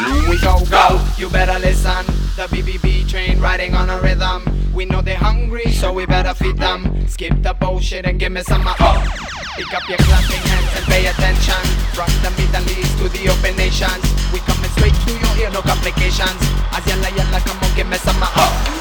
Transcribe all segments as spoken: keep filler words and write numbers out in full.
We go, go, you better listen. The B B B train riding on a rhythm. We know they're hungry, so we better feed them. Skip the bullshit and give me some uh, oh. Pick up your clapping hands and pay attention. From the Middle East to the open nations, we coming straight to your ear, no complications. As yalla yalla, come on, give me some uh, oh.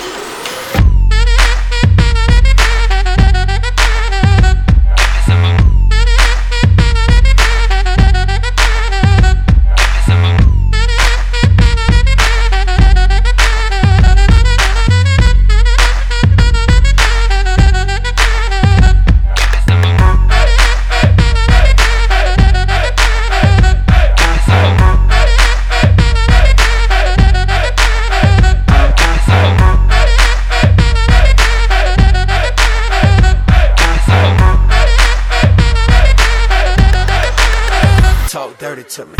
Talk dirty to me.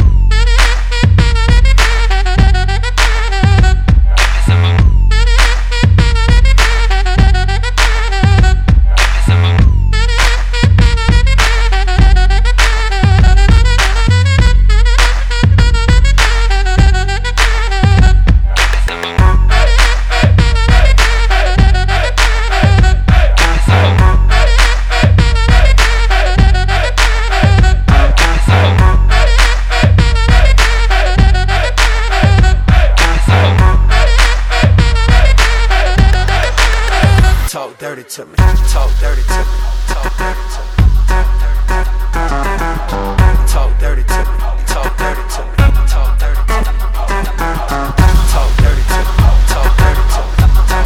Talk dirty to me. Talk dirty to me. Talk dirty to me. Talk dirty to me. Talk dirty to me. Talk dirty to me. Talk dirty to me. Talk dirty to me.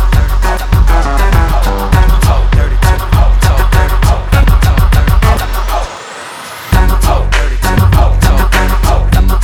Talk dirty to me. Talk dirty to me. Talk dirty to me. Talk dirty to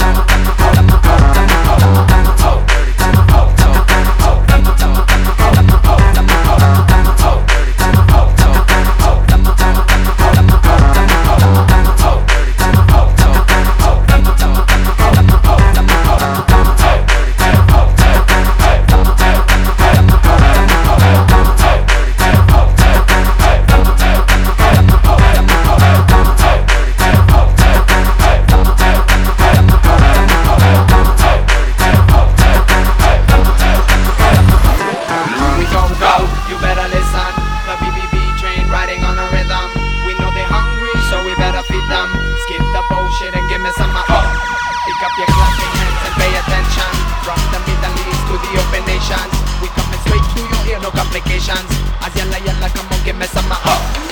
skip the bullshit and give me some uh, oh. Pick up your clapping hands and pay attention. From the Middle East to the open nations, we coming straight to your ear, no complications. As yalla yalla, come on, give me some uh, oh.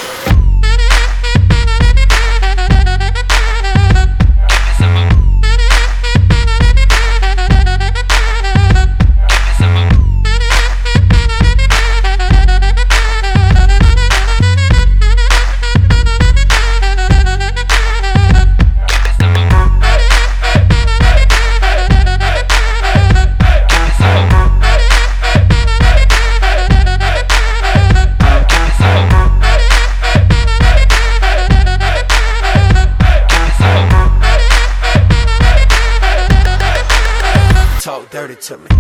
Talk dirty to me.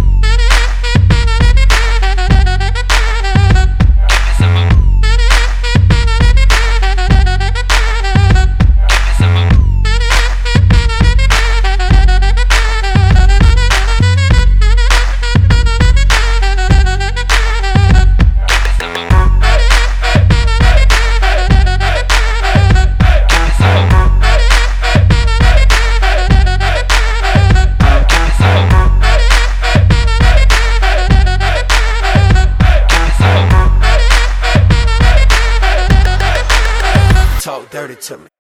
Talk dirty to me.